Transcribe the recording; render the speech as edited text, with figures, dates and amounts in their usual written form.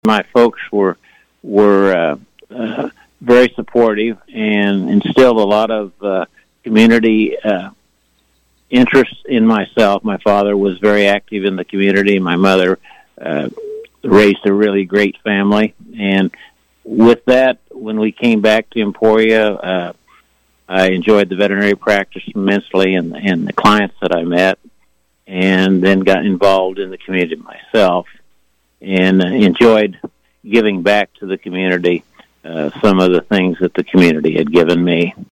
My folks were very supportive and instilled a lot of community interest in myself. My father was very active in the community. My mother raised a really great family. And with that, when we came back to Emporia, I enjoyed the veterinary practice immensely and the clients that I met, and then got involved in the community myself and enjoyed giving back to the community some of the things that the community had given me.